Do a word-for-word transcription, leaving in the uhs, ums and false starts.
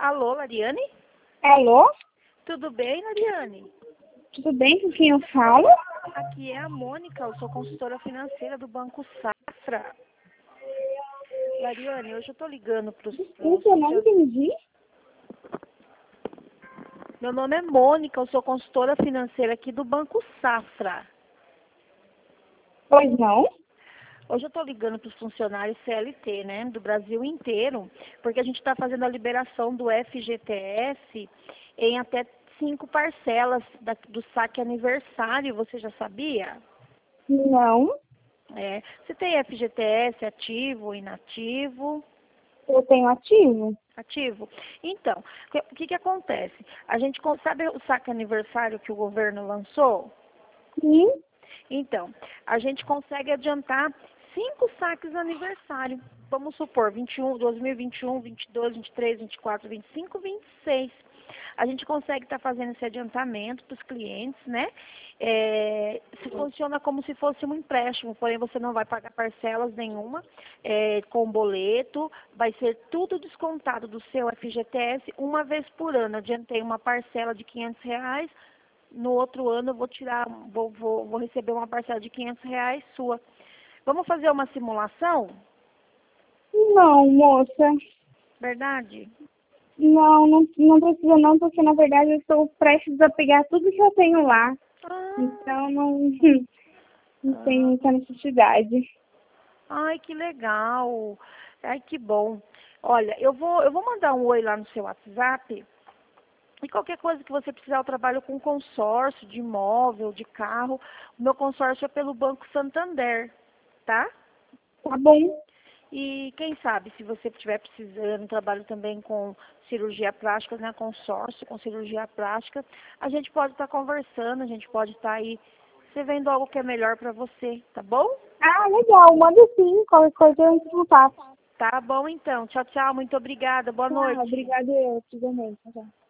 Alô, Lariane? Alô? Tudo bem, Lariane? Tudo bem? Com quem eu falo? Aqui é a Mônica, eu sou consultora financeira do Banco Safra. Lariane, hoje eu tô ligando para os... Desculpa, eu não entendi. Meu nome é Mônica, eu sou consultora financeira aqui do Banco Safra. Pois não? Hoje eu estou ligando para os funcionários C L T, né, do Brasil inteiro, porque a gente está fazendo a liberação do F G T S em até cinco parcelas da, do saque aniversário. Você já sabia? Não. É. Você tem F G T S ativo ou inativo? Eu tenho ativo. Ativo? Então, o que, que acontece? A gente sabe o saque aniversário que o governo lançou? Sim. Então, a gente consegue adiantar cinco saques aniversário. Vamos supor, vinte e um, dois mil e vinte e um, vinte e dois, vinte e três, vinte e quatro, vinte e cinco, vinte e seis. A gente consegue estar fazendo esse adiantamento para os clientes, né? É, se funciona como se fosse um empréstimo, porém você não vai pagar parcelas nenhuma é, com boleto, vai ser tudo descontado do seu F G T S uma vez por ano. Adiantei uma parcela de quinhentos reais, no outro ano eu vou tirar, vou, vou, vou receber uma parcela de quinhentos reais sua. Vamos fazer uma simulação? Não, moça. Verdade? Não, não, não precisa não, porque na verdade eu estou prestes a pegar tudo que eu tenho lá. Ah, Então não, não ah, tem muita necessidade. ai, que legal. Ai, que bom. Olha, eu vou, eu vou mandar um oi lá no seu WhatsApp. E qualquer coisa que você precisar, eu trabalho com consórcio de imóvel, de carro. O meu consórcio é pelo Banco Santander, tá? Tá bom. E quem sabe, se você estiver precisando, trabalho também com cirurgia plástica, né, consórcio com cirurgia plástica, a gente pode estar conversando, a gente pode estar aí, você vendo algo que é melhor para você, tá bom? Ah, legal. Manda sim. Qualquer coisa eu entro em contato. Tá bom então. Tchau, tchau. Muito obrigada. Boa Tá, noite. obrigada eu, igualmente. Tchau.